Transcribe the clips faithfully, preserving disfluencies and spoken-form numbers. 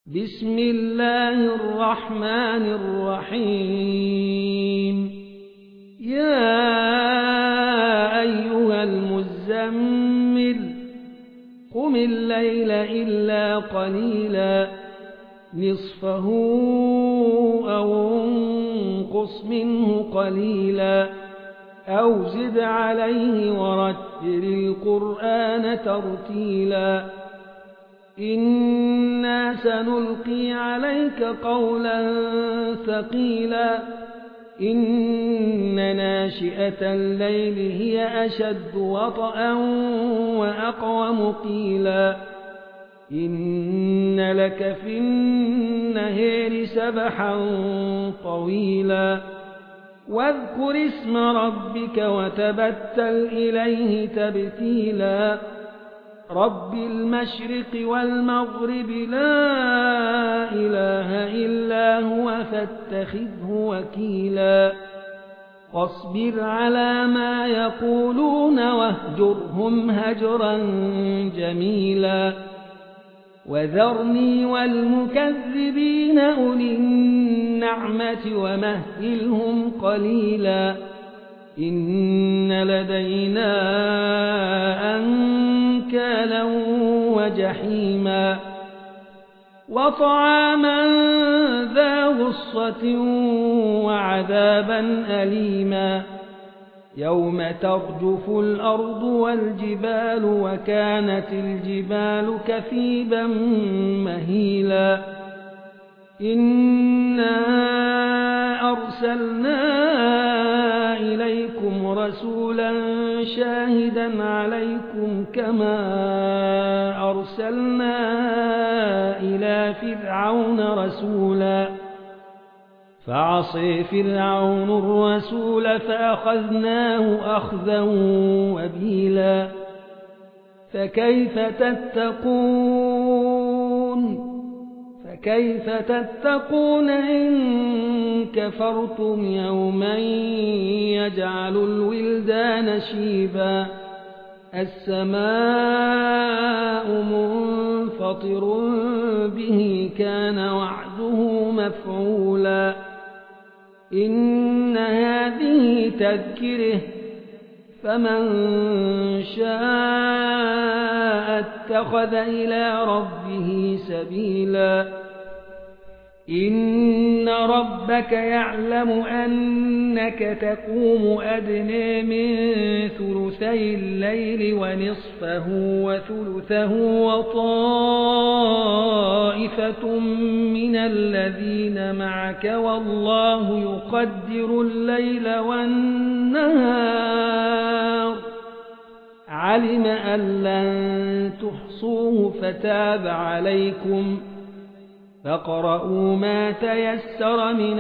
بسم الله الرحمن الرحيم يا أيها المزمل قم الليل إلا قليلا نصفه أو انقص منه قليلا أو زد عليه ورتل القرآن ترتيلا إنا سنلقي عليك قولا ثقيلا إن ناشئة الليل هي أشد وطئا وأقوم قيلا إن لك في النهار سبحا طويلا واذكر اسم ربك وتبتل إليه تبتيلا رب المشرق والمغرب لا إله إلا هو فاتخذه وكيلا واصبر على ما يقولون واهجرهم هجرا جميلا وذرني والمكذبين أولي النعمة ومهلهم قليلا إن لدينا أنكالا وجحيما وطعاما ذا غصة وعذابا أليما يوم ترجف الأرض والجبال وكانت الجبال كثيبا مهيلا إنا أرسلنا إليكم رسولا شاهدا عليكم كما أرسلنا إلى فرعون رسولا فعصي فرعون الرسول فأخذناه أخذا وبيلا فكيف تتقون فكيف تتقون إن كفرتم يوما يجعل الولدان شيبا السماء منفطر به كان وعده مفعولا إن هذه تذكره فمن شاء اتخذ إلى ربه سبيلا إن ربك يعلم أنك تقوم أدنى من ثلثي الليل ونصفه وثلثه وطائفة من الذين معك والله يقدر الليل والنهار علم أن لن تحصوه فتاب عليكم فاقرؤوا ما تيسر من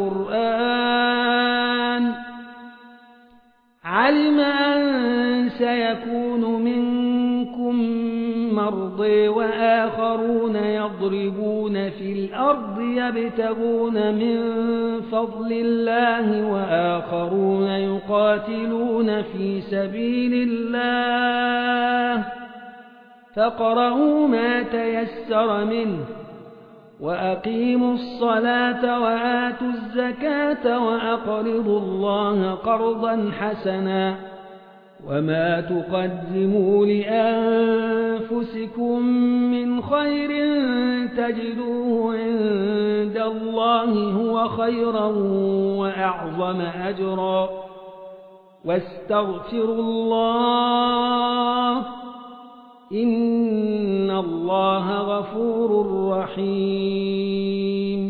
القرآن علم أن سيكون منكم مرضى وآخرون يضربون في الأرض يبتغون من فضل الله وآخرون يقاتلون في سبيل الله فاقرؤوا ما تيسر منه وأقيموا الصلاة وآتوا الزكاة وأقرضوا الله قرضا حسنا وما تقدموا لأنفسكم من خير تجدوه عند الله هو خيرا وأعظم أجرا واستغفروا الله إن الله غفور رحيم